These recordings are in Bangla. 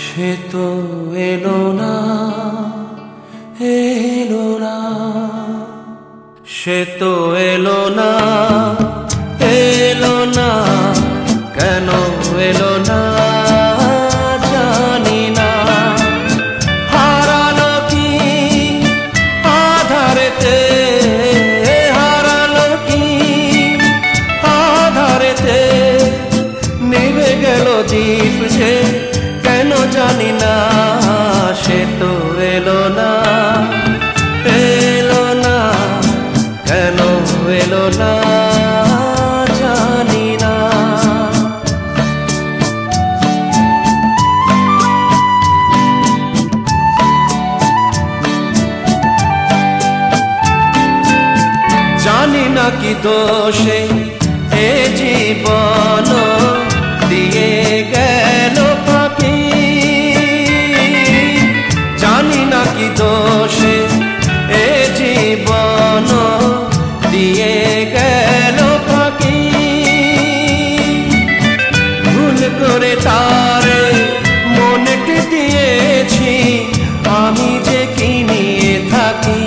সে তো এলো না, এলো না, সে তো এলো না, এলো না, কেন এলো না জানি না। হারালো কি আধারেতে, হারালো কি আধারেতে, নিভে গেল দীপ যে কেন জানি না। সে তো এলো না, এলো না, কেন এলো না জানি না। জানি না কি দোষে এ জীবন দিয়ে গেল ফাঁকি, জানি না কি দোষে এ জীবন দিয়ে গেল ফাঁকি। ভুল করে তারে মনকে দিয়েছি আমি যে কি নিয়ে থাকি।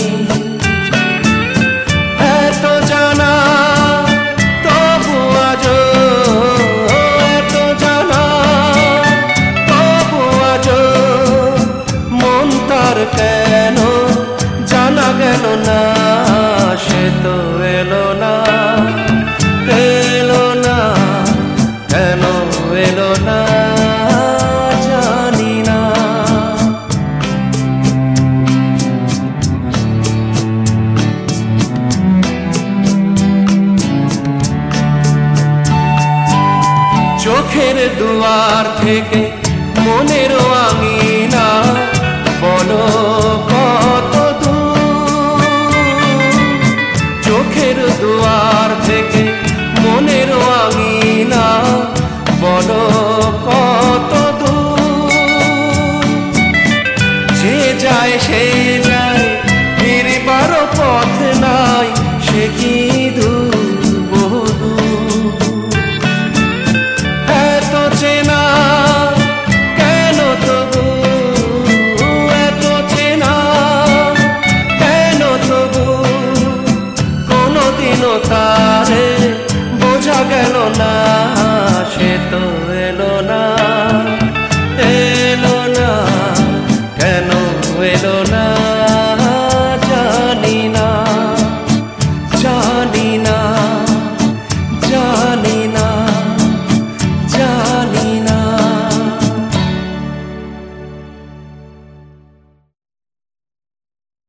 এত জানা তবু আজো, এত জানা তবু আজো, মন তার কেন জানা গেল না। সে তো এলো না, এলো না, কেন এলো না জানি না। চোখের দুয়ার থেকে মনের আঙিনা বলো কত দূর। চোখের দুয়ার থেকে মনের আঙিনা বলো